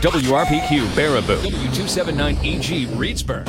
WRPQ Baraboo, W279EG Reedsburg.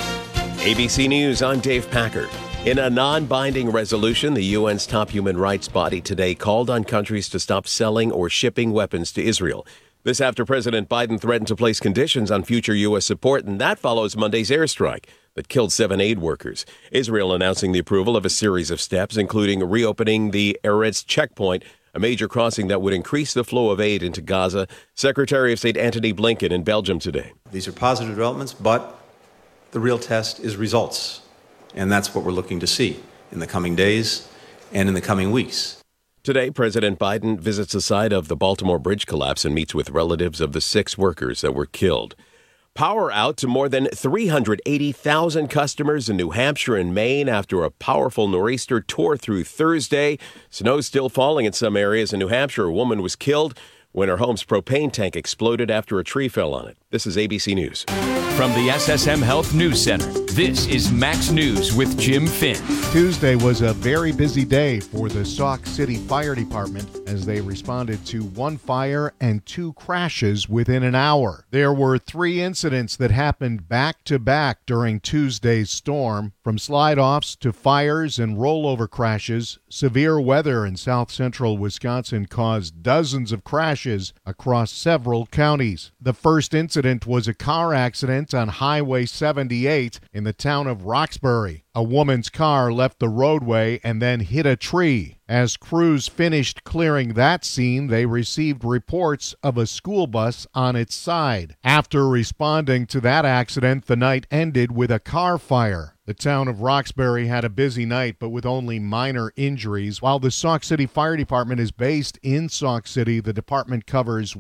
ABC News, I'm Dave Packer. In a non-binding resolution, the UN's top human rights body today called on countries to stop selling or shipping weapons to Israel. This after President Biden threatened to place conditions on future U.S. support, and that follows Monday's airstrike that killed 7 aid workers. Israel announcing the approval of a series of steps, including reopening the Erez checkpoint, a major crossing that would increase the flow of aid into Gaza. Secretary of State Antony Blinken in Belgium today. These are positive developments, but the real test is results. And that's what we're looking to see in the coming days and in the coming weeks. Today, President Biden visits the site of the Baltimore Bridge collapse and meets with relatives of the 6 workers that were killed. Power out to more than 380,000 customers in New Hampshire and Maine after a powerful nor'easter tore through Thursday. Snow still falling in some areas in New Hampshire. A woman was killed when her home's propane tank exploded after a tree fell on it. This is ABC News. From the SSM Health News Center, this is Max News with Jim Finn. Tuesday was a very busy day for the Sauk City Fire Department as they responded to 1 fire and 2 crashes within an hour. There were 3 incidents that happened back to back during Tuesday's storm. From slide-offs to fires and rollover crashes, severe weather in south central Wisconsin caused dozens of crashes across several counties. The first incident was a car accident on Highway 78 in the town of Roxbury. A woman's car left the roadway and then hit a tree. As crews finished clearing that scene, they received reports of a school bus on its side. After responding to that accident, the night ended with a car fire. The town of Roxbury had a busy night, but with only minor injuries. While the Sauk City Fire Department is based in Sauk City, the department covers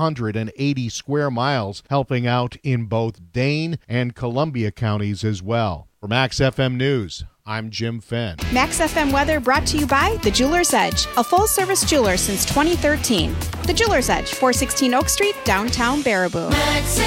180 square miles, helping out in both Dane and Columbia counties as well. For Max FM News, I'm Jim Fenn. Max FM weather brought to you by The Jeweler's Edge, a full-service jeweler since 2013. The Jeweler's Edge, 416 Oak Street, downtown Baraboo. Max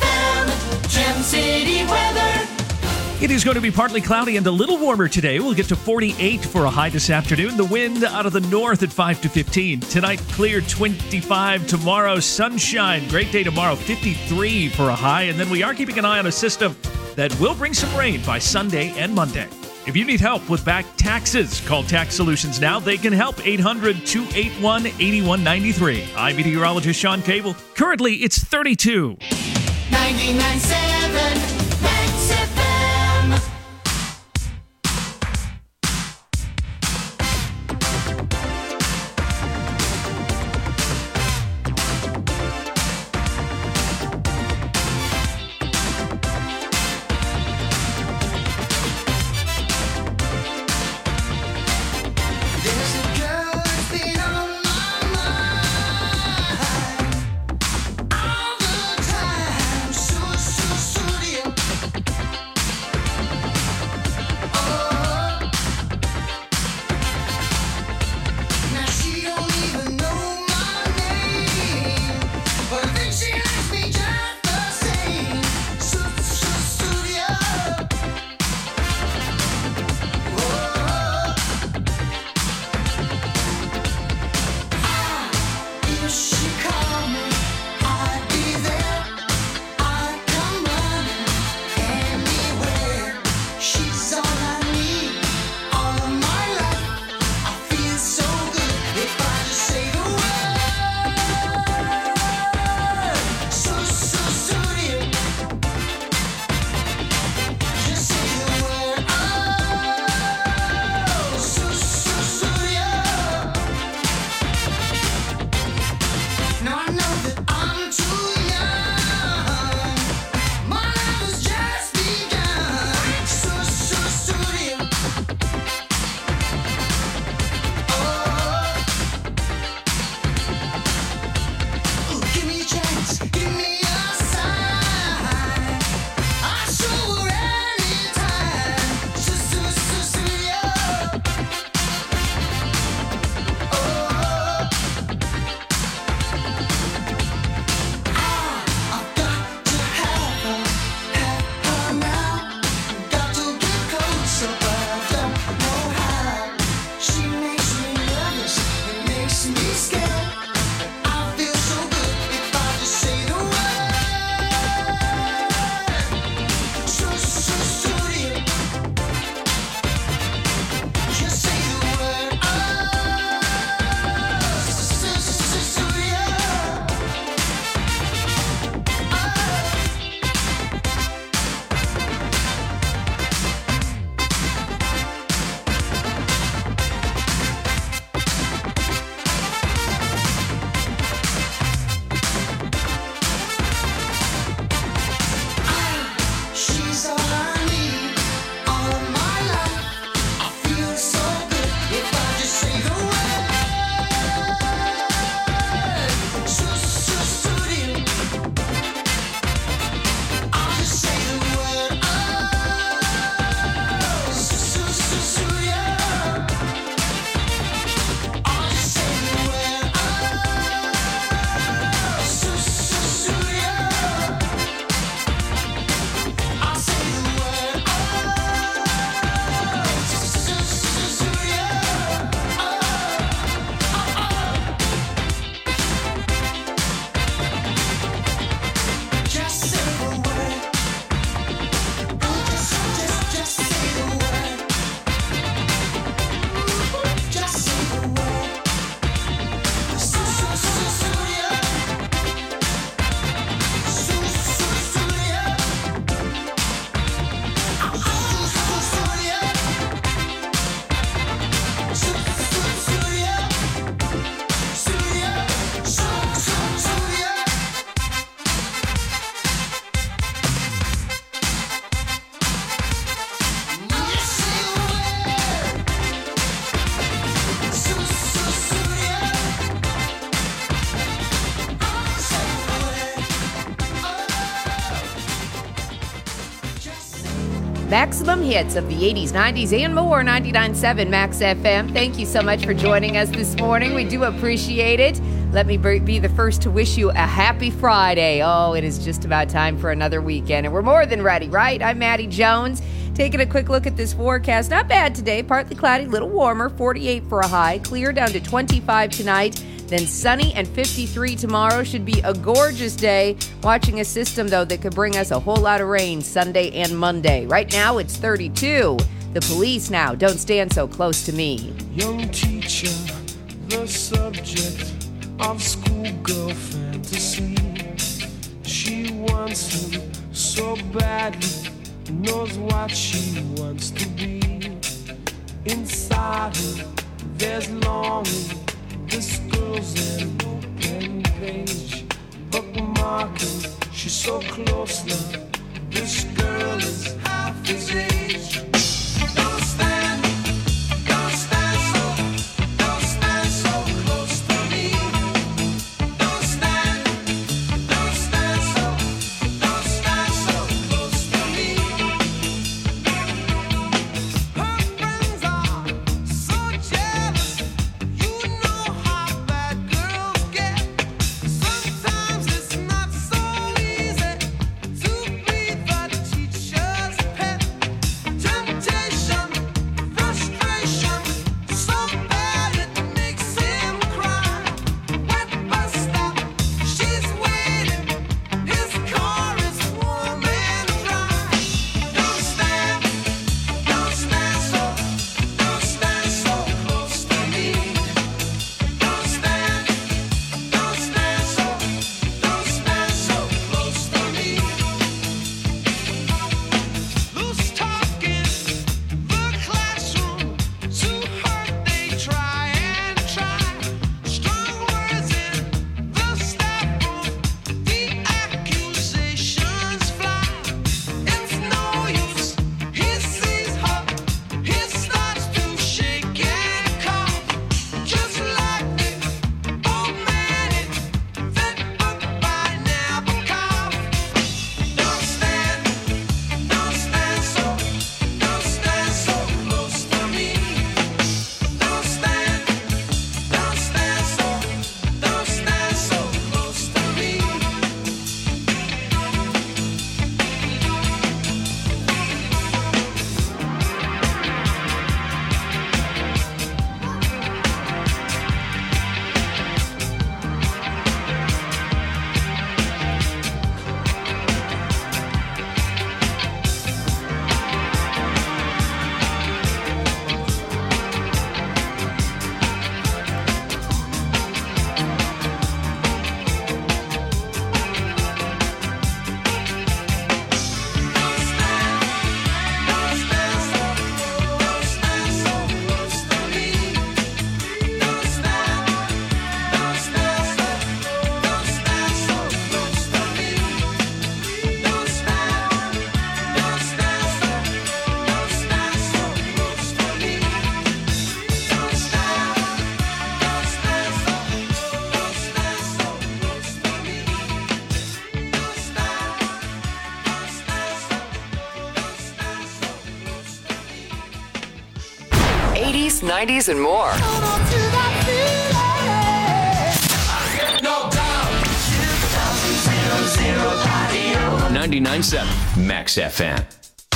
FM, Gem City weather. It is going to be partly cloudy and a little warmer today. We'll get to 48 for a high this afternoon. The wind out of the north at 5 to 15. Tonight, clear 25. Tomorrow, sunshine. Great day tomorrow, 53 for a high. And then we are keeping an eye on a system that will bring some rain by Sunday and Monday. If you need help with back taxes, call Tax Solutions now. They can help. 800-281-8193. I'm meteorologist Sean Cable. Currently, it's 32. 99.7 Max FM. maximum hits of the 80s, 90s, and more. 99.7 Max FM. Thank you so much for joining us this morning. We do appreciate it. Let me be the first to wish you a happy Friday. Oh, it is just about time for another weekend, and we're more than ready, right? I'm Maddie Jones. Taking a quick look at this forecast. Not bad today. Partly cloudy, little warmer. 48 for a high. Clear down to 25 tonight. Then sunny and 53 tomorrow. Should be a gorgeous day. Watching a system, though, that could bring us a whole lot of rain Sunday and Monday. Right now, it's 32. The police now. Don't stand so close to me. Young teacher, the subject of schoolgirl fantasy. She wants him so badly, knows what she wants to be. Inside her, there's longing. This girl's an open page, bookmarking. She's so close now. This girl is half his age. Don't stand so close to me. Don't stand so close to me. Her friends are so jealous. You know how bad girls get. Sometimes it's not so easy to be the teacher's pet. Temptation, frustration, so bad it makes him cry. Wet bus stop, she's waiting. His car is warm and dry. Don't stand so close to me. Don't stand so close to me. Loose talk in the classroom, too hurt they try and try. Strong words in the staff room, the accusations fly. It's no use, he sees her, he starts to shake and cough. Just like the old man in that book by Nabokov. Don't stand so close to me. Don't stand so close to me. '80s, '90s, and more. 99.7 Max FM.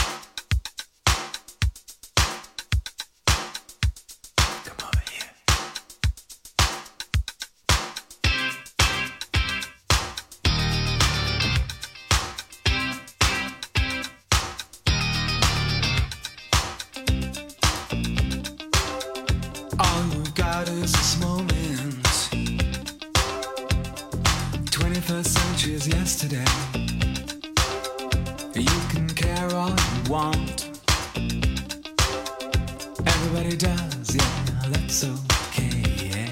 All you got is this moment. 21st century is yesterday. You can care all you want. Everybody does, yeah, that's okay.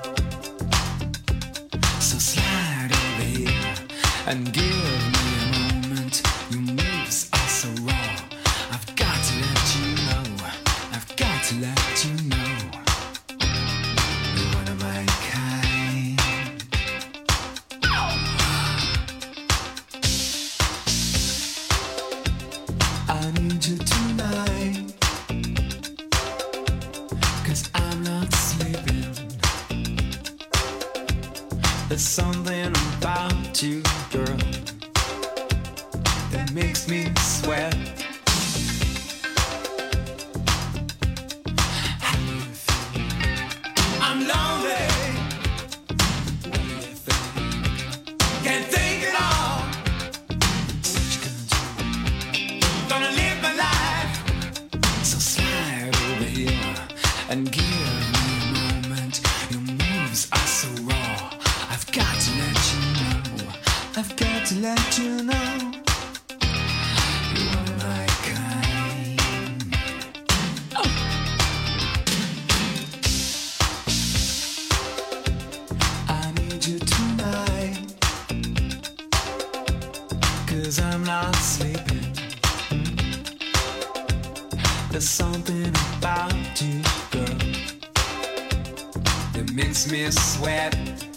So slide over here and give me a moment. Your moves are so raw. I've got to let you know. I've got to let you know. You're one of my kind. I need you to There's something about you, girl, that makes me sweat. I'm lonely. What do you think? Can't think at all. What you gonna do? Gonna live my life. So slide over here and give me a moment. Your moves are so raw. I've got to let you know. I've got to let you know. You're my kind. Oh. I need you tonight, 'cause I'm not sleeping. There's something about you, girl, that makes me sweat.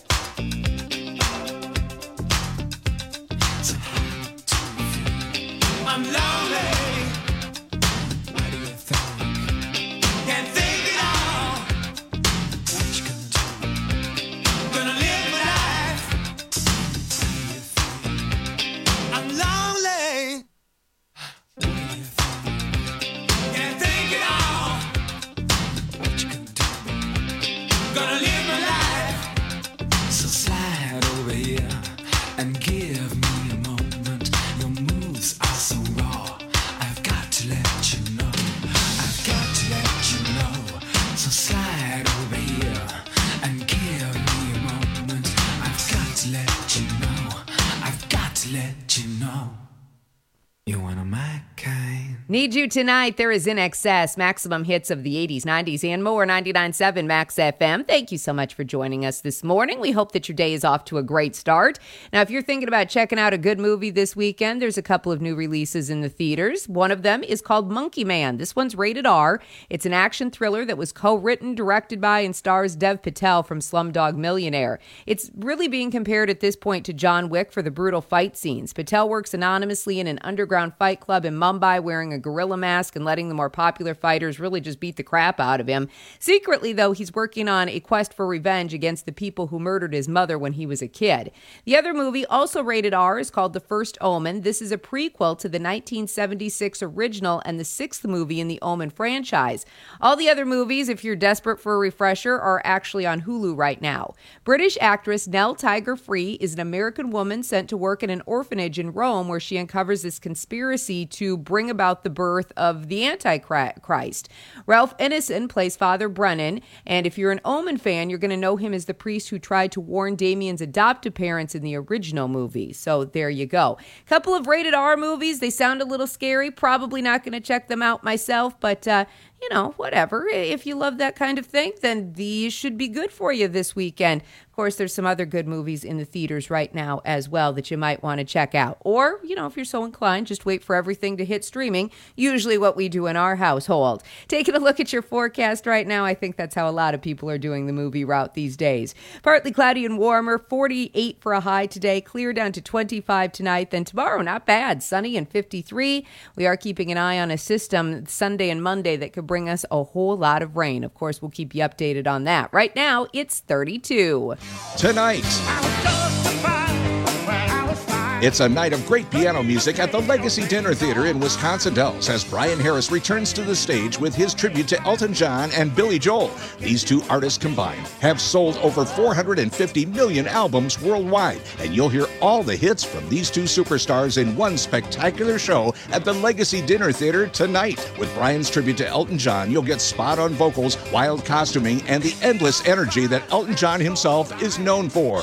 So how do you feel? I'm lonely. What do you think? Can't think at all. What you gonna do? Gonna live my life. How do you feel? I'm lonely. What do you think? Can't think at all. What you gonna do? Gonna live my life. So slide over here and give me a moment. Your moves are so raw. I've got to let you know. I've got to let you know. So slide over here and give me a moment. I've got to let you know. I've got to let you know. You're one of my kind. Need You Tonight. There is In Excess, maximum hits of the 80s, 90s, and more. 99.7 Max FM. Thank you so much for joining us this morning. We hope that your day is off to a great start. Now, if you're thinking about checking out a good movie this weekend, there's a couple of new releases in the theaters. One of them is called Monkey Man. This one's rated R. It's an action thriller that was co-written, directed by, and stars Dev Patel from Slumdog Millionaire. It's really being compared at this point to John Wick for the brutal fight scenes. Patel works anonymously in an underground fight club in Mumbai wearing a gorilla mask and letting the more popular fighters really just beat the crap out of him. Secretly, though, he's working on a quest for revenge against the people who murdered his mother when he was a kid. The other movie, also rated R, is called The First Omen. This is a prequel to the 1976 original and the sixth movie in the Omen franchise. All the other movies, if you're desperate for a refresher, are actually on Hulu right now. British actress Nell Tiger Free is an American woman sent to work in an orphanage in Rome where she uncovers this conspiracy to bring about the birth of the Antichrist. Ralph Ineson plays Father Brennan, and if you're an Omen fan, you're going to know him as the priest who tried to warn Damien's adoptive parents in the original movie. So there you go. Couple of rated R movies. They sound a little scary. Probably not going to check them out myself, but you know, whatever. If you love that kind of thing, then these should be good for you this weekend. Of course, there's some other good movies in the theaters right now as well that you might want to check out. Or, you know, if you're so inclined, just wait for everything to hit streaming. Usually what we do in our household. Taking a look at your forecast right now, I think that's how a lot of people are doing the movie route these days. Partly cloudy and warmer, 48 for a high today, clear down to 25 tonight. Then tomorrow, not bad, sunny and 53. We are keeping an eye on a system Sunday and Monday that could bring us a whole lot of rain. Of course, we'll keep you updated on that. Right now, it's 32. Tonight, it's a night of great piano music at the Legacy Dinner Theater in Wisconsin Dells as Brian Harris returns to the stage with his tribute to Elton John and Billy Joel. These two artists combined have sold over 450 million albums worldwide, and you'll hear all the hits from these two superstars in one spectacular show at the Legacy Dinner Theater tonight. With Brian's tribute to Elton John, you'll get spot-on vocals, wild costuming, and the endless energy that Elton John himself is known for.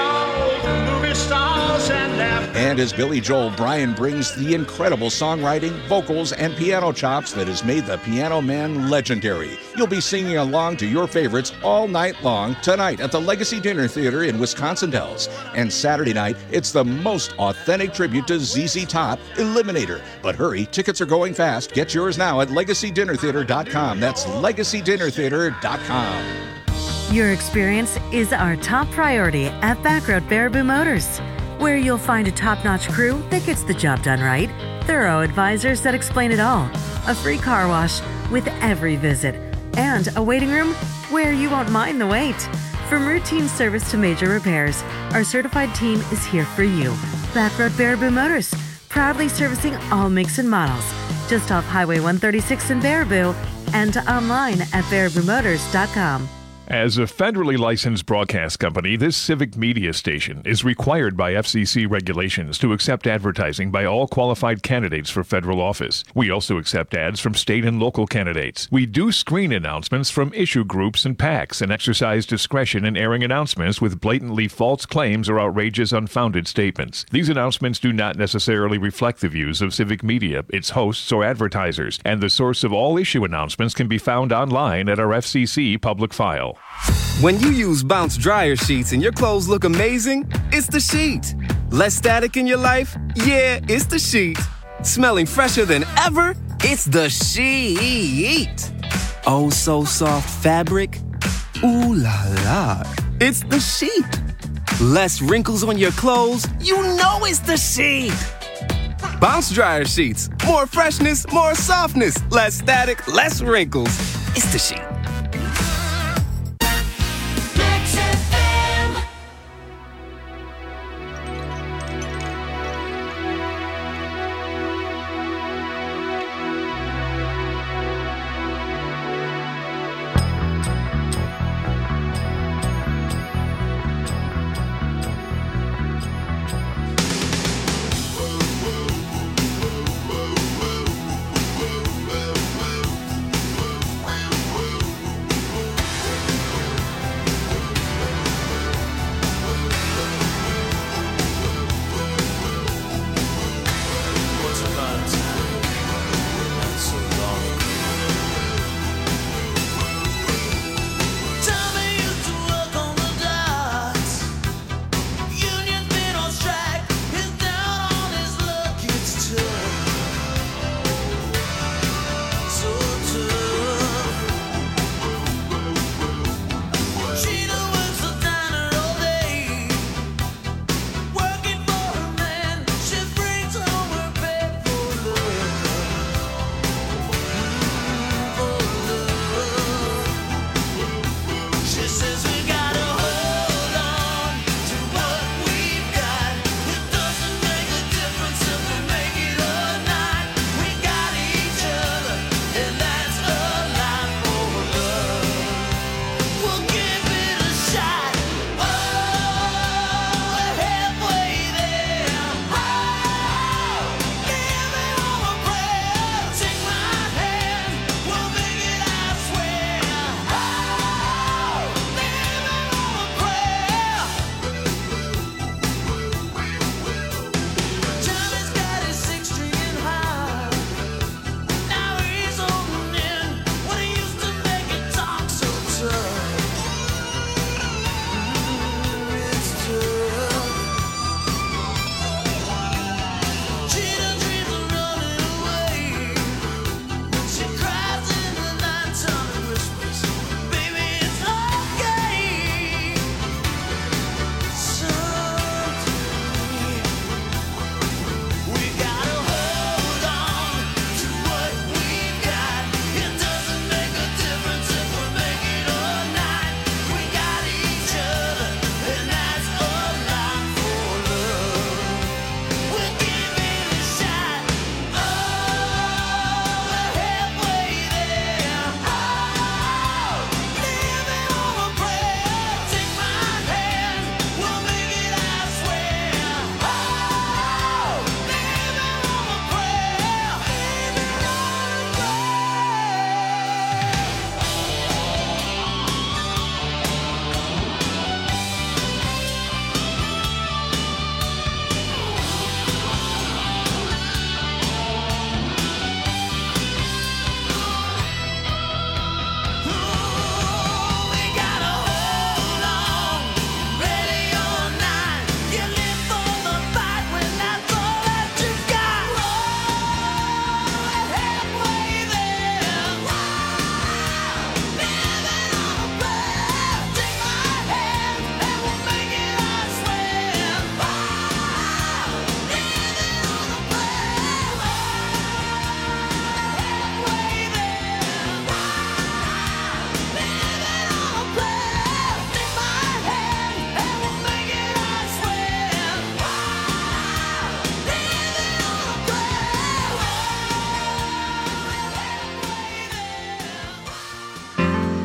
And as Billy Joel, Brian brings the incredible songwriting, vocals, and piano chops that has made the Piano Man legendary. You'll be singing along to your favorites all night long tonight at the Legacy Dinner Theater in Wisconsin Dells. And Saturday night, it's the most authentic tribute to ZZ Top, Eliminator. But hurry, tickets are going fast. Get yours now at LegacyDinnerTheater.com. That's LegacyDinnerTheater.com. Your experience is our top priority at Backroad Baraboo Motors, where you'll find a top-notch crew that gets the job done right, thorough advisors that explain it all, a free car wash with every visit, and a waiting room where you won't mind the wait. From routine service to major repairs, our certified team is here for you. Backroad Baraboo Motors, proudly servicing all makes and models. Just off Highway 136 in Baraboo and online at baraboomotors.com. As a federally licensed broadcast company, this civic media station is required by FCC regulations to accept advertising by all qualified candidates for federal office. We also accept ads from state and local candidates. We do screen announcements from issue groups and PACs and exercise discretion in airing announcements with blatantly false claims or outrageous, unfounded statements. These announcements do not necessarily reflect the views of civic media, its hosts, or advertisers, and the source of all issue announcements can be found online at our FCC public file. When you use Bounce dryer sheets and your clothes look amazing, it's the sheet. Less static in your life? Yeah, it's the sheet. Smelling fresher than ever? It's the sheet. Oh, so soft fabric? Ooh la la. It's the sheet. Less wrinkles on your clothes? You know it's the sheet. Bounce dryer sheets. More freshness, more softness. Less static, less wrinkles. It's the sheet.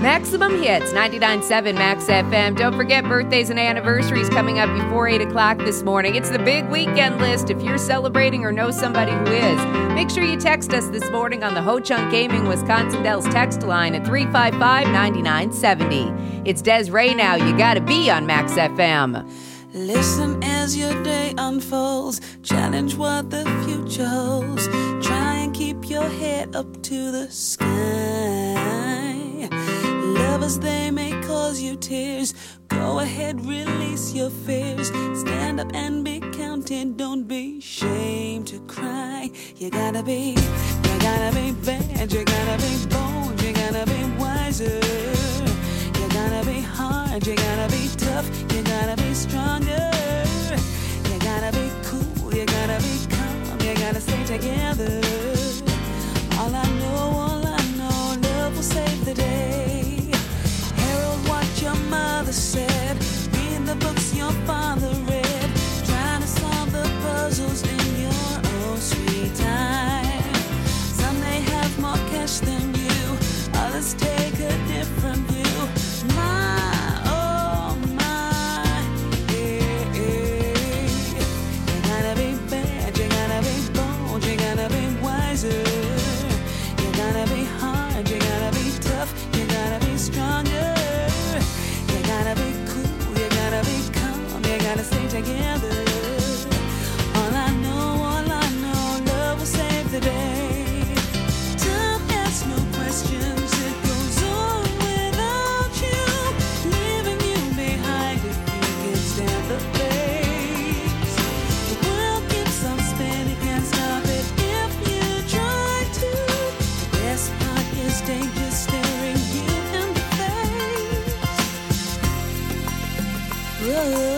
Maximum Hits, 99.7 Max FM. Don't forget birthdays and anniversaries coming up before 8 o'clock this morning. It's the big weekend list. If you're celebrating or know somebody who is, make ssure you text us this morning on the Ho Chunk Gaming Wisconsin Dells text line at 355-9970. It's Des Ray now. You gotta be on Max FM. Listen as your day unfolds. Challenge what the future holds. Try and keep your head up to the sky. Lovers, they may cause you tears. Go ahead, release your fears. Stand up and be counted. Don't be ashamed to cry. You gotta be bad. You gotta be bold. You gotta be wiser. You gotta be hard. You gotta be tough. You gotta be stronger. You gotta be cool. You gotta be calm. You gotta stay together. All I know, love will save the day. Herald what your mother said. Read the books your father read. Trying to solve the puzzles in your own sweet time. Some may have more cash than you. Others take a different view. My, oh my, yeah, yeah. You gotta be bad. You gotta be bold. You gotta be wiser. You gotta be hard. You gotta be tough. You gotta be stronger. You gotta be cool. You gotta be calm. You gotta stay together. All I know, love will save the day. Time asks no questions. It goes on without you, leaving you behind if you can stand the pace. The world keeps on spinning, can't stop it if you try to. The best part is danger staring you in the face. Whoa.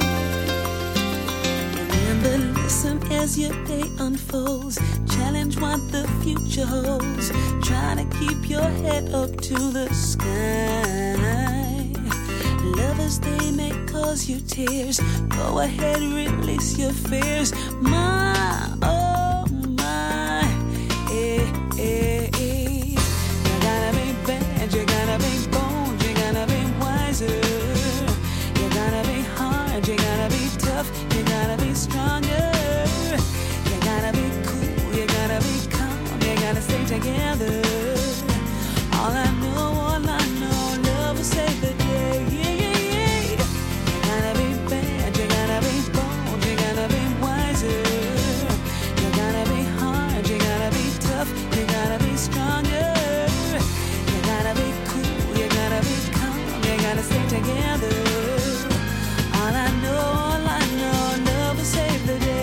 Remember, listen as your day unfolds. Challenge what the future holds. Try to keep your head up to the sky. Lovers, they may cause you tears. Go ahead, release your fears. My, oh my, eh, eh, eh. You gotta be bad, you gotta be bold, you gotta be wiser. You gotta be hard, you gotta be tough, you gotta be stronger. You gotta be cool, you gotta be calm, you gotta stay together. All I know, love will save the day. Yeah, yeah, yeah. You gotta be bad, you gotta be bold, you gotta be wiser. You gotta be hard, you gotta be tough, you gotta be stronger. You gotta be cool, you gotta be calm, you gotta stay together. All I know, love will save the day.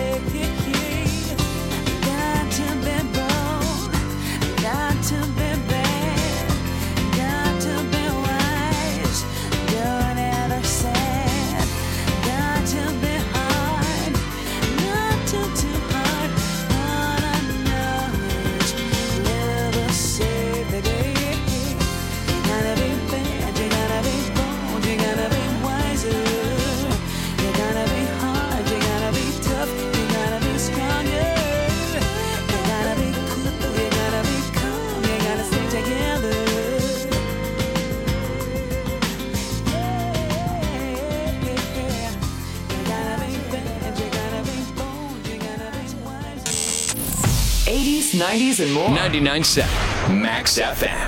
Got to be bold, got to be bad, got to be wise, don't ever sad. Got to be hard, not too hard. All I know is love will save the day. You gotta be bad, you gotta be bold, you gotta be wiser. You gotta be hard, you gotta be tough, you gotta be stronger. You gotta be cool, you gotta be calm, you gotta stay together. You gotta be bad, you gotta be bold, you gotta be wise. 80s, 90s, and more. 99.7 Max FM.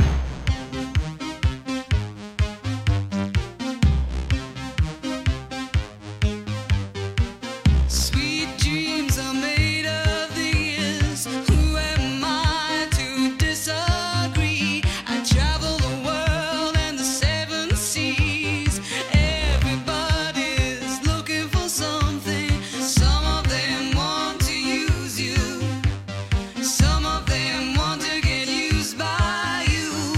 Sweet dreams are made of these. Who am I to disagree? I travel the world and the seven seas. Everybody's looking for something. Some of them want to use you. Some of them want to get used by you.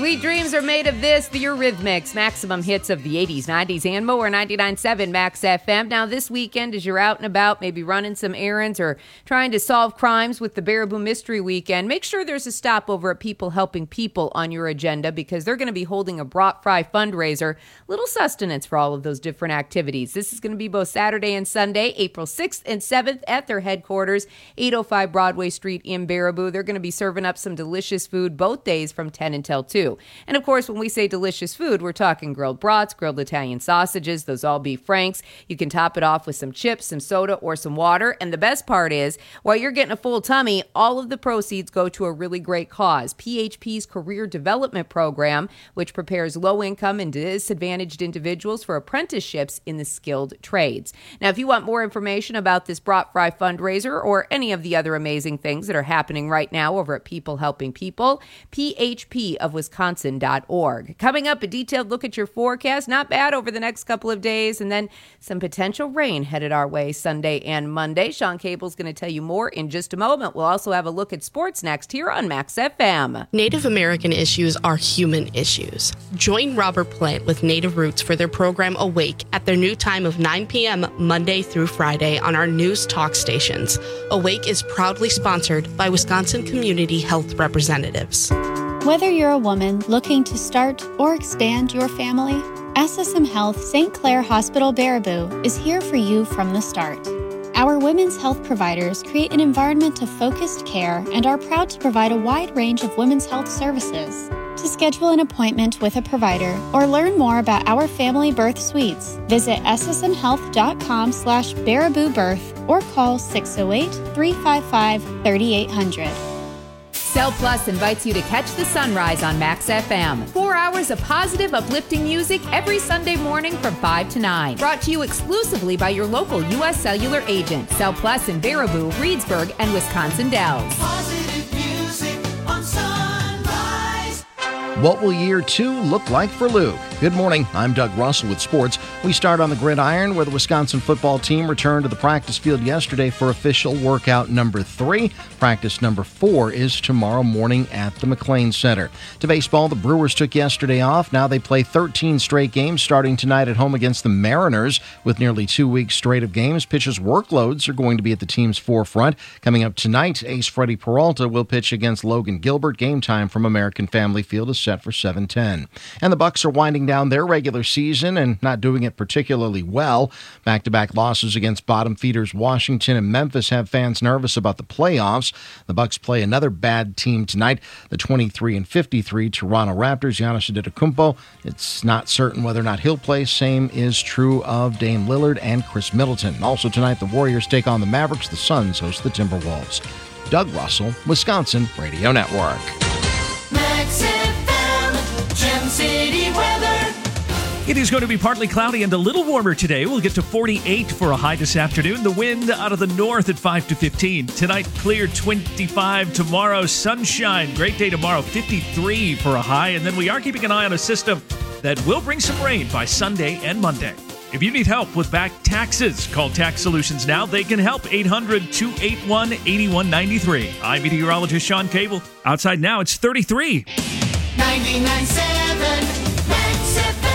Sweet dreams are made of this, the Eurythmics, maximum hits of the 80s, 90s, and more. 99.7 Max FM. Now, this weekend, as you're out and about, maybe running some errands or trying to solve crimes with the Baraboo Mystery Weekend, make sure there's a stop over at People Helping People on your agenda, because they're going to be holding a brat fry fundraiser, little sustenance for all of those different activities. This is going to be both Saturday and Sunday, April 6th and 7th at their headquarters, 805 Broadway Street in Baraboo. They're going to be serving up some delicious food both days from 10 until 2. And of course, when we say delicious food, we're talking grilled brats, grilled Italian sausages, those all beef franks. You can top it off with some chips, some soda, or some water. And the best part is, while you're getting a full tummy, all of the proceeds go to a really great cause, PHP's Career Development Program, which prepares low-income and disadvantaged individuals for apprenticeships in the skilled trades. Now, if you want more information about this Brat Fry fundraiser or any of the other amazing things that are happening right now over at People Helping People, phpofwisconsin.org. Coming up, a detailed look at your forecast. Not bad over the next couple of days, and then some potential rain headed our way Sunday and Monday. Sean Cable's going to tell you more in just a moment. We'll also have a look at sports next here on Max FM. Native American issues are human issues. Join Robert Plant with Native Roots for their program Awake at their new time of 9 p.m. Monday through Friday on our news talk stations. Awake is proudly sponsored by Wisconsin Community Health Representatives. Whether you're a woman looking to start or expand your family, SSM Health St. Clair Hospital Baraboo is here for you from the start. Our women's health providers create an environment of focused care and are proud to provide a wide range of women's health services. To schedule an appointment with a provider or learn more about our family birth suites, visit ssmhealth.com/Baraboo Birth or call 608-355-3800. Cell Plus invites you to catch the sunrise on Max FM. 4 hours of positive, uplifting music every Sunday morning from 5 to 9. Brought to you exclusively by your local U.S. Cellular agent. Cell Plus in Baraboo, Reedsburg, and Wisconsin Dells. Positive music on Sunrise. What will year 2 look like for Luke? Good morning, I'm Doug Russell with sports. We start on the gridiron, where the Wisconsin football team returned to the practice field yesterday for official workout number 3. Practice number 4 is tomorrow morning at the McLean Center. To baseball, the Brewers took yesterday off. Now they play 13 straight games, starting tonight at home against the Mariners. With nearly 2 weeks straight of games, pitchers' workloads are going to be at the team's forefront. Coming up tonight, ace Freddie Peralta will pitch against Logan Gilbert. Game time from American Family Field is set for 7:10. And the Bucs are winding down their regular season and not doing it particularly well. Back-to-back losses against bottom feeders Washington and Memphis have fans nervous about the playoffs. The Bucs play another bad team tonight, the 23-53 Toronto Raptors. Giannis Antetokounmpo, it's not certain whether or not he'll play. Same is true of Dame Lillard and Chris Middleton. Also tonight, the Warriors take on the Mavericks. The Suns host the Timberwolves. Doug Russell, Wisconsin Radio Network. Max FM, Gem City weather. It is going to be partly cloudy and a little warmer today. We'll get to 48 for a high this afternoon. The wind out of the north at 5 to 15. Tonight, clear 25. Tomorrow, sunshine. Great day tomorrow, 53 for a high. And then we are keeping an eye on a system that will bring some rain by Sunday and Monday. If you need help with back taxes, call Tax Solutions now. They can help. 800-281-8193. I'm meteorologist Sean Cable. Outside now, it's 33. 99.7 Max FM.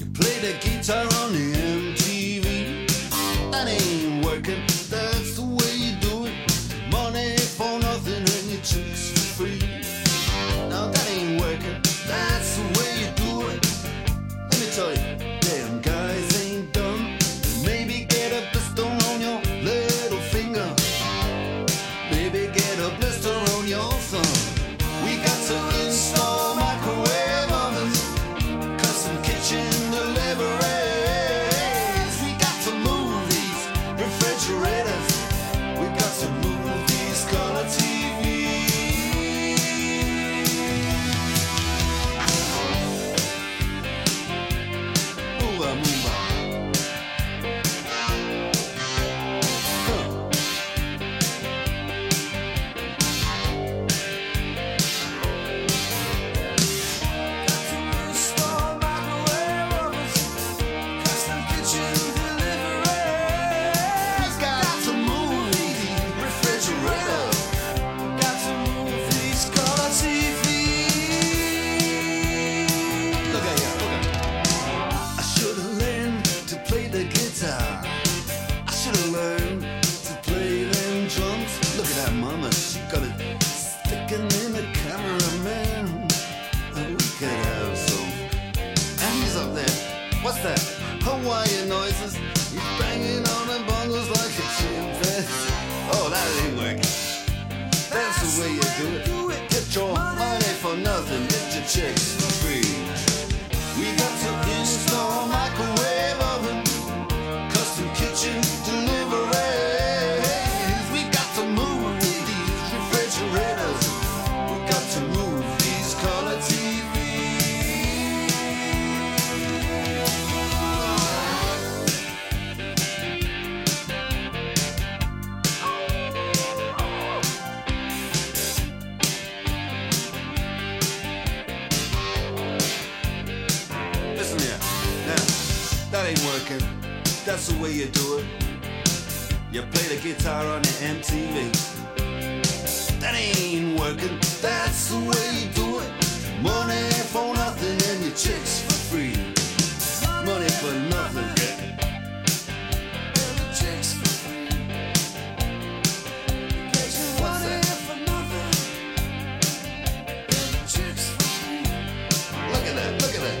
guitar on the MTV. That ain't working, that's the way the cameraman. We could have some. And he's up there. What's that? Hawaiian noises. He's banging on the bongos like a chimpanzee. Oh, that ain't working. That's the way you do it. Get your money for nothing. Get your chicks for free. We got to install a microwave oven, custom kitchen deliveries. We got to move these refrigerators. We got to move these color TVs. Listen here, now, that ain't working. That's the way you do it. You play the guitar on the MTV. That ain't working. That's the way you do it. Money for nothing and your chicks for free. Money for nothing. And your chicks for free. What's that? For nothing. And your chicks for free. Look at that. Look at that.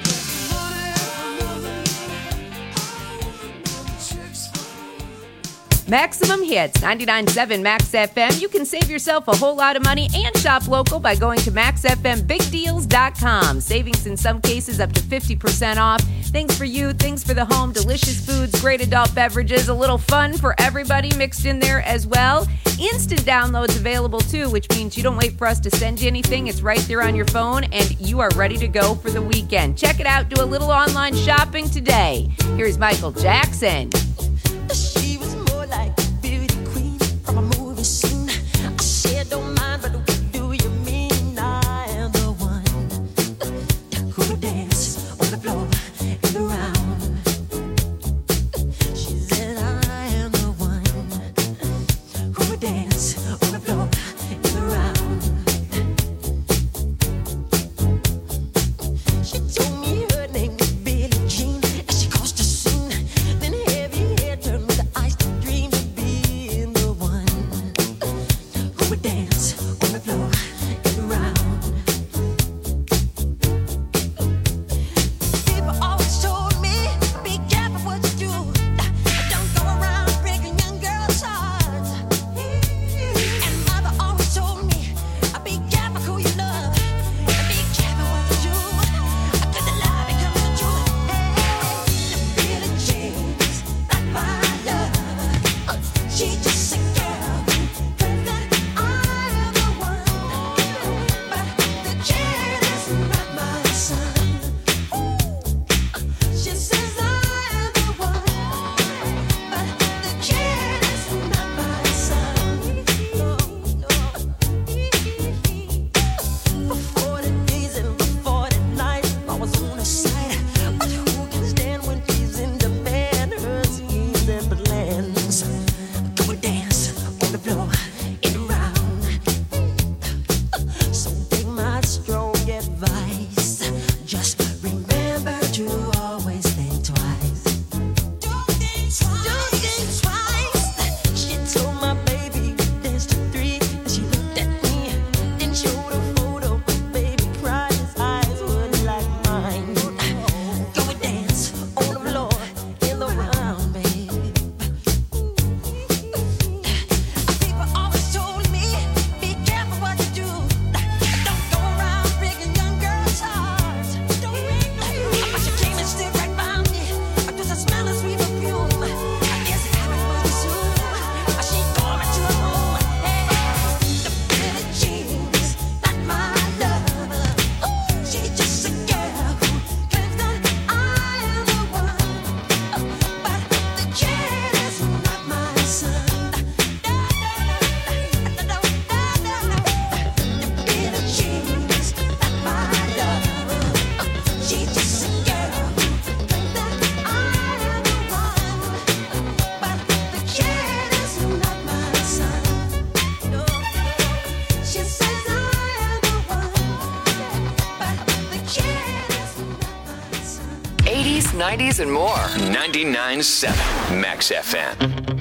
Maximum Hits, 99.7 Max FM. You can save yourself a whole lot of money and shop local by going to maxfmbigdeals.com. Savings in some cases up to 50% off. Things for you, things for the home, delicious foods, great adult beverages, a little fun for everybody mixed in there as well. Instant downloads available too, which means you don't wait for us to send you anything. It's right there on your phone and you are ready to go for the weekend. Check it out. Do a little online shopping today. Here's Michael Jackson. She was more like a beauty queen from a movie scene. I said, don't mind, but what do you mean? I am the one who would dance on the floor and around. She said, I am the one who would dance on the floor and around. She told me her name was Billie Jean as she crossed the scene. Then heavy hair turned with the ice to dream of being the one who would dance on the floor and around. People always told me, be careful what you do. Don't go around breaking young girls' hearts. And mother always told me, be careful who you love. Be careful what you do. 'Cause the love becomes the truth. Hey, Billie Jean's not my love. She's just a girl who claims that I am the one. But the kid is not my son. She says I am the one. But the kid is not my son. For 40 days and for 40 nights, I was on her side. But who can stand when she's in demand? Her schemes and plans. Go and dance on the floor and around. So take my strong advice. Just remember to always think twice. Don't think twice. She told my baby dance to 3. And she looked at me, then showed a photo. Baby cried, his eyes were like mine. Go and dance on the floor and around, baby. People always told me, be careful what you do. Don't go around breaking young girls' hearts. But she came and stood right by me. Just a smell of sweet perfume. I guess it happened pretty soon. She called me to her room. Hey, the Billie Jean's not my lover. She's just a girl who claims that I am the one. But the kid is not my son. Billie Jean's not my lover. She's just a girl who claims that I am the one. But the kid is not my son. She says I am the one. But the kid is not my son. 80s, 90s, and more. 99.7 Max FM.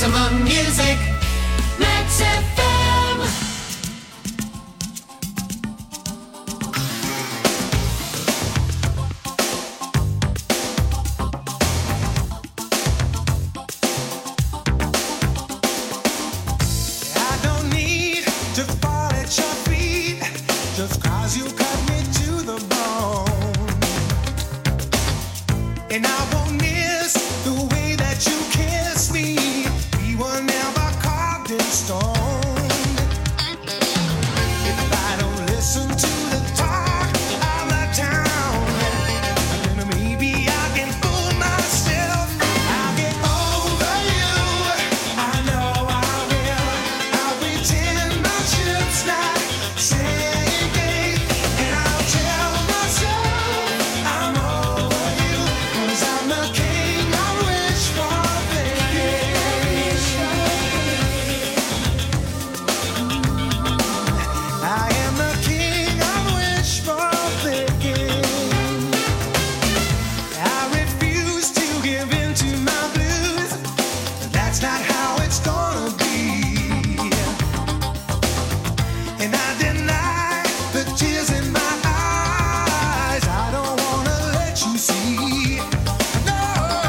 Maximum Music, Max FM. I don't need to fall at your feet just 'cause you cut me to the bone. And I won't miss the way that you kiss me. We were never carved in stone. If I don't listen to the talk of the town, then maybe I can fool myself. I'll get over you. I know I will. I'll pretend my ship's not sinking, and I'll tell myself I'm over you, 'cause I'm the king I wish for thinking. I am the king I wish for thinking. I refuse to give in to my blues. That's not how it's gonna be. And I deny the tears in my eyes. I don't wanna let you see, no,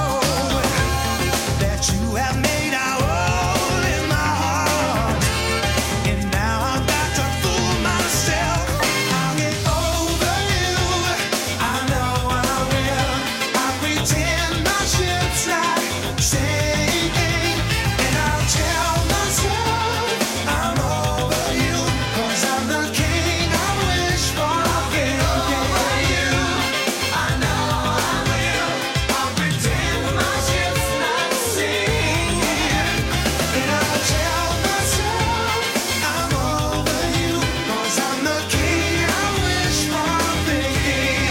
that you have made a hole in my heart. And now I've got to fool myself. I'll get over you. I know I will. I'll pretend my ship's not sinking, and I'll tell myself I'm over you, 'cause I'm the king I wish for thinking. I know I will. I'll pretend my ship's not sinking, and I'll tell myself I'm over you, 'cause I'm the king I wish for thinking.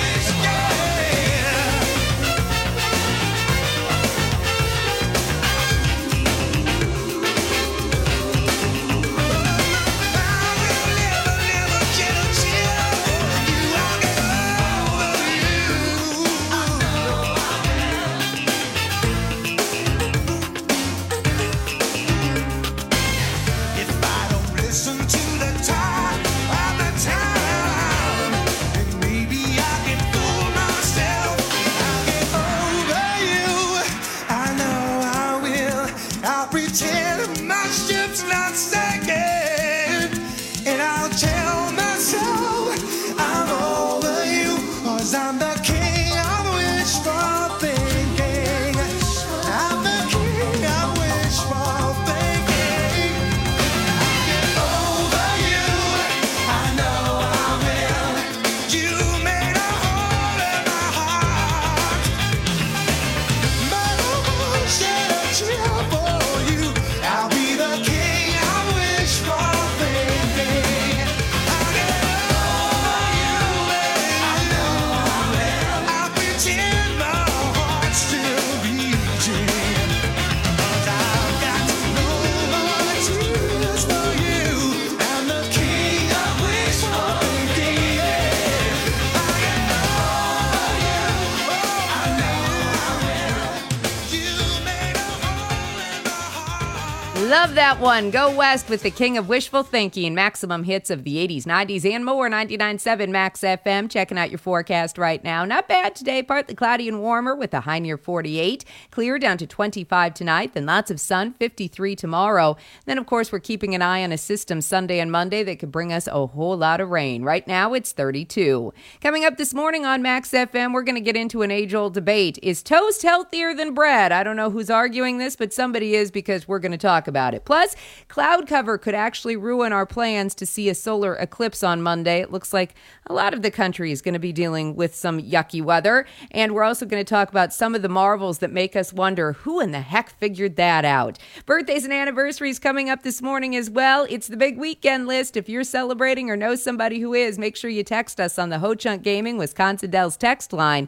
If I don't listen to the talk of the town, then maybe I can fool myself. I'll get over you. I know I will. I'll pretend my ship's not sinking, and I'll tell myself I'm over you, 'cause I'm the king I wish for thinking. I'm the king I wish for thinking. Over you, I know I will. You made a hole in my heart, but I won't shed a tear for you. I'll be the king I wish for thinking. I'll get over you, I know I will. I'll pretend my heart's still beating, 'cause I've got no more tears for you. I'm the king I wish for thinking. I'll get over you, I know I will. You made a hole in my heart. Love that one. Go West with the king of wishful thinking. Maximum hits of the 80s, 90s, and more. 99.7 Max FM. Checking out your forecast right now. Not bad today. Partly cloudy and warmer with a high near 48. Clear down to 25 tonight. Then lots of sun, 53 tomorrow. Then, of course, we're keeping an eye on a system Sunday and Monday that could bring us a whole lot of rain. Right now, it's 32. Coming up this morning on Max FM, we're going to get into an age-old debate. Is toast healthier than bread? I don't know who's arguing this, but somebody is, because we're going to talk about it. Plus, cloud cover could actually ruin our plans to see a solar eclipse on Monday. It looks like a lot of the country is going to be dealing with some yucky weather. And we're also going to talk about some of the marvels that make us wonder who in the heck figured that out. Birthdays and anniversaries coming up this morning as well. It's the big weekend list. If you're celebrating or know somebody who is, make sure you text us on the Ho Chunk Gaming Wisconsin Dells text line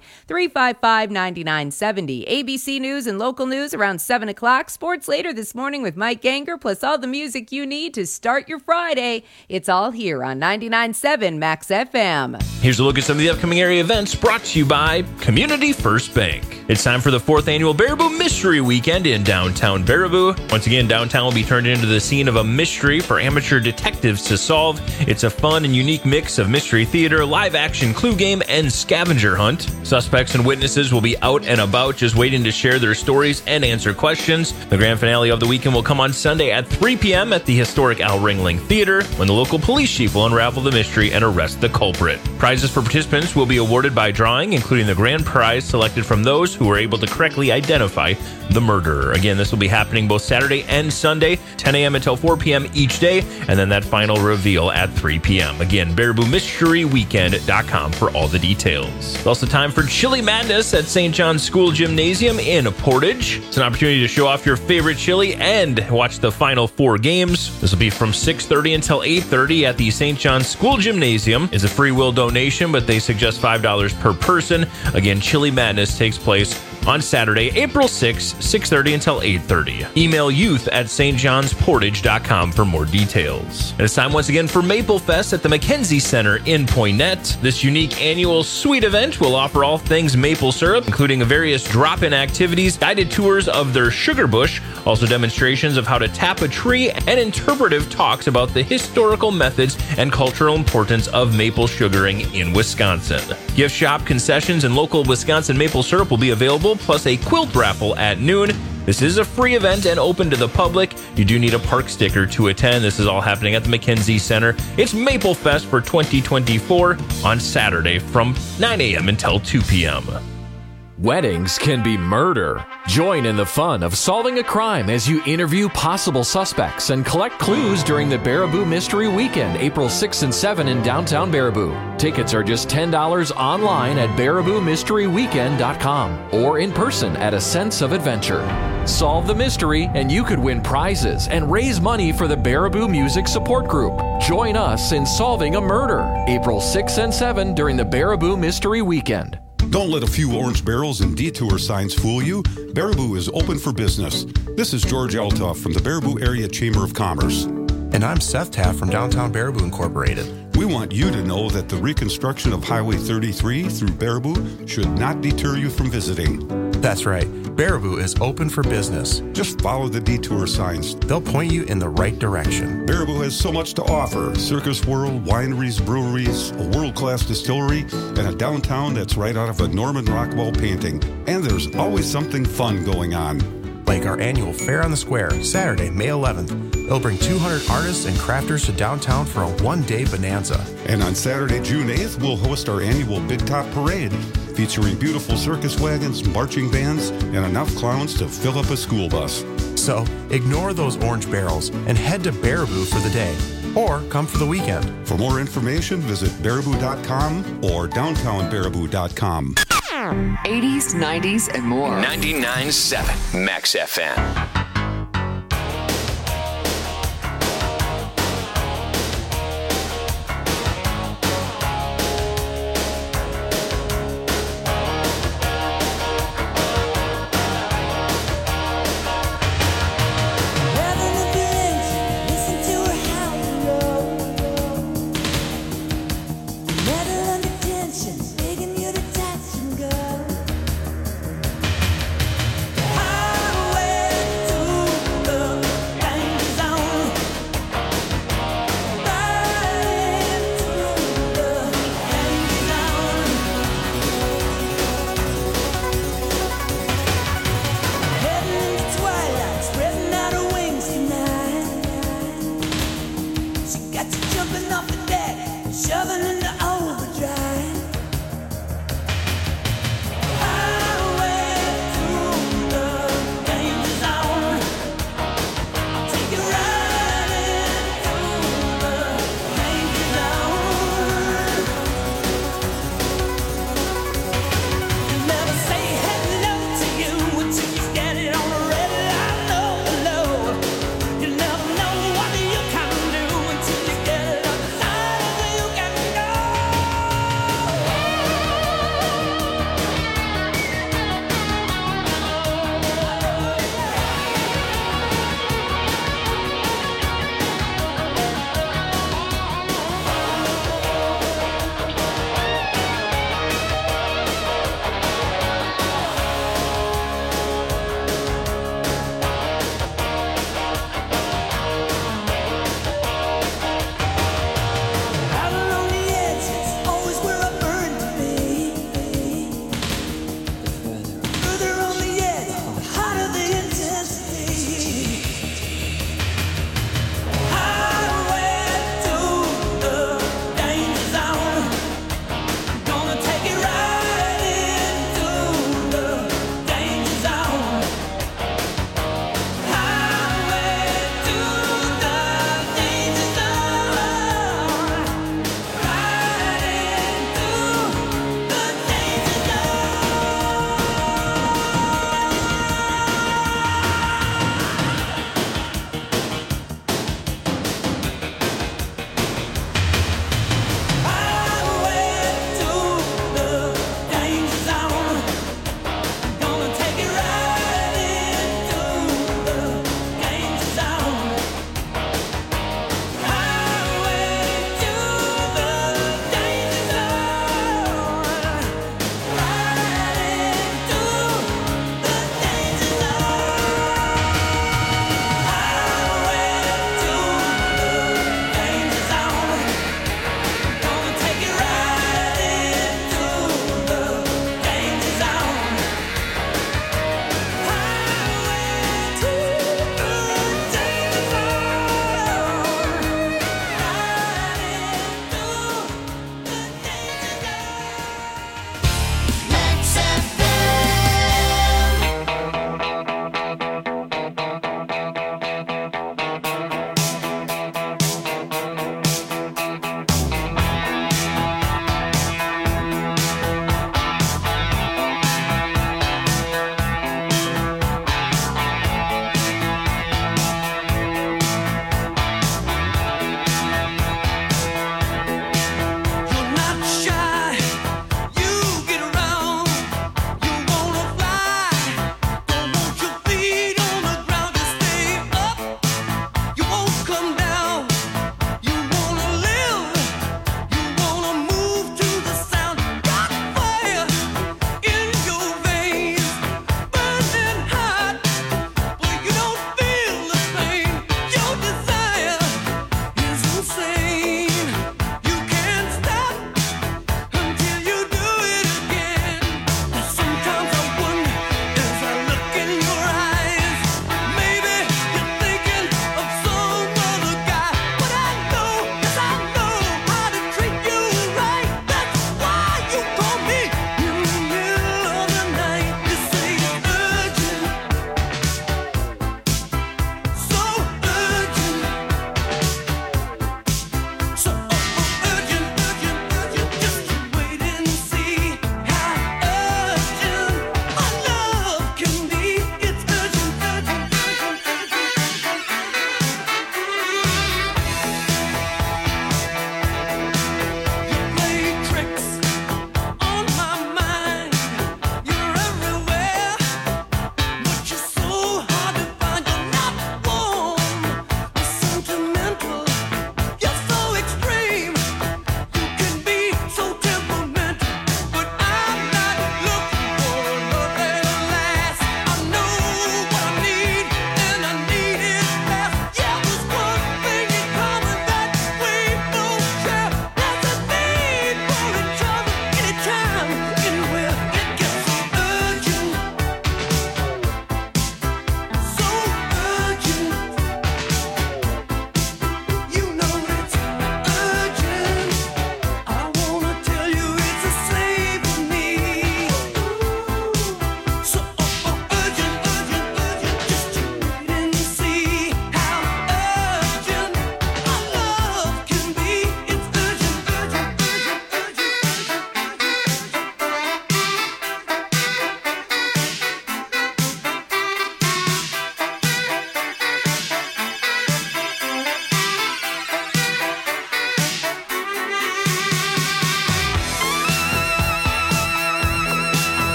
355-9970. ABC News and local news around 7 o'clock. Sports later this morning with Mike Ganger, plus all the music you need to start your Friday. It's all here on 99.7 Max FM. Here's a look at some of the upcoming area events brought to you by Community First Bank. It's time for the 4th annual Baraboo Mystery Weekend in downtown Baraboo. Once again, downtown will be turned into the scene of a mystery for amateur detectives to solve. It's a fun and unique mix of mystery theater, live action clue game, and scavenger hunt. Suspects and witnesses will be out and about just waiting to share their stories and answer questions. The grand finale of the weekend will come on Sunday at 3 p.m. at the historic Al Ringling Theater when the local police chief will unravel the mystery and arrest the culprit. Prizes for participants will be awarded by drawing, including the grand prize selected from those who were able to correctly identify the murderer. Again, this will be happening both Saturday and Sunday, 10 a.m. until 4 p.m. each day, and then that final reveal at 3 p.m. Again, BarabooMysteryWeekend.com for all the details. It's also time for Chili Madness at St. John's School Gymnasium in Portage. It's an opportunity to show off your favorite chili and watch the final 4 games. This will be from 6:30 until 8:30 at the St. John's School Gymnasium. It's a free will donation, but they suggest $5 per person. Again, Chili Madness takes place on Saturday, April 6th, 6:30 until 8:30. Email youth@stjohnsportage.com for more details. And it's time once again for Maple Fest at the Mackenzie Center in Poynette. This unique annual sweet event will offer all things maple syrup, including various drop-in activities, guided tours of their sugar bush, also demonstrations of how to tap a tree, and interpretive talks about the historical methods and cultural importance of maple sugaring in Wisconsin. Gift shop, concessions, and local Wisconsin maple syrup will be available, plus a quilt raffle at noon. This is a free event and open to the public. You do need a park sticker to attend. This is all happening at the Mackenzie Center. It's Maple Fest for 2024 on Saturday from 9 a.m. until 2 p.m. Weddings can be murder. Join in the fun of solving a crime as you interview possible suspects and collect clues during the Baraboo Mystery Weekend, April 6 and 7 in downtown Baraboo. Tickets are just $10 online at BarabooMysteryWeekend.com or in person at A Sense of Adventure. Solve the mystery and you could win prizes and raise money for the Baraboo Music Support Group. Join us in solving a murder, April 6 and 7 during the Baraboo Mystery Weekend. Don't let a few orange barrels and detour signs fool you. Baraboo is open for business. This is George Eltoff from the Baraboo Area Chamber of Commerce. And I'm Seth Taft from Downtown Baraboo Incorporated. We want you to know that the reconstruction of Highway 33 through Baraboo should not deter you from visiting. That's right. Baraboo is open for business. Just follow the detour signs. They'll point you in the right direction. Baraboo has so much to offer. Circus World, wineries, breweries, a world-class distillery, and a downtown that's right out of a Norman Rockwell painting. And there's always something fun going on. Like our annual Fair on the Square, Saturday, May 11th. They'll bring 200 artists and crafters to downtown for a one-day bonanza. And on Saturday, June 8th, we'll host our annual Big Top Parade, featuring beautiful circus wagons, marching bands, and enough clowns to fill up a school bus. So ignore those orange barrels and head to Baraboo for the day. Or come for the weekend. For more information, visit Baraboo.com or downtownbaraboo.com. 80s, 90s, and more. 99.7 Max FM.